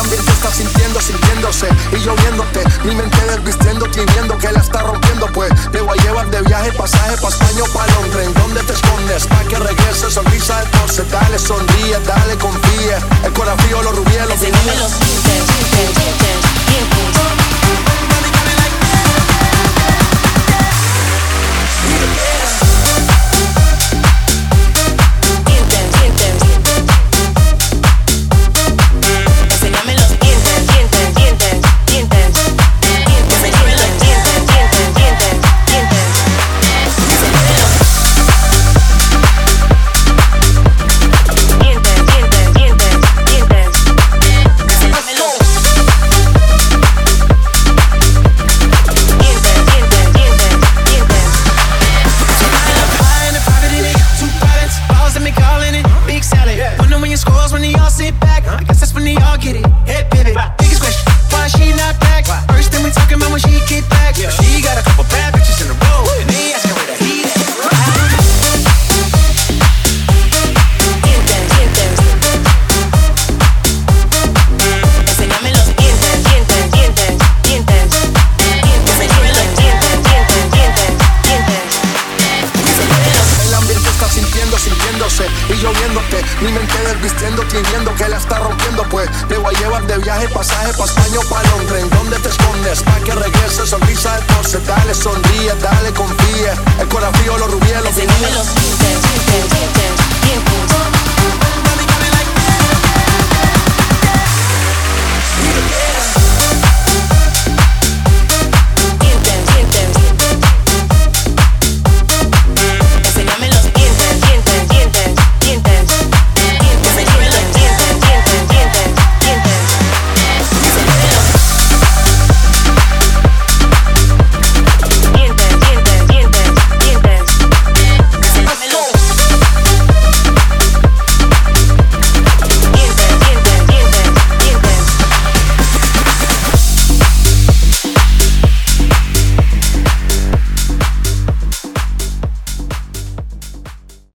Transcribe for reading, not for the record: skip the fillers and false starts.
ambiente está sintiéndose y yo viéndote, mi mente desvistiéndote y viendo que la está rompiendo. Pues te voy a llevar de viaje, pasaje pa' España o pa' Londres. ¿En dónde te escondes? Pa' que regrese, sonrisa de torce. Dale, sonríe, dale, confía. El corazón frío, los rubíes, los enséñame los dientes, dientes, dientes, dientes. y yo viéndote, mi mente desvistiéndote y viendo que la está rompiendo. Pues te voy a llevar de viaje, pasaje pa' España o pa' Londres. ¿En dónde te escondes? Pa' que regrese, sonrisa de torce. Dale, sonríe, dale.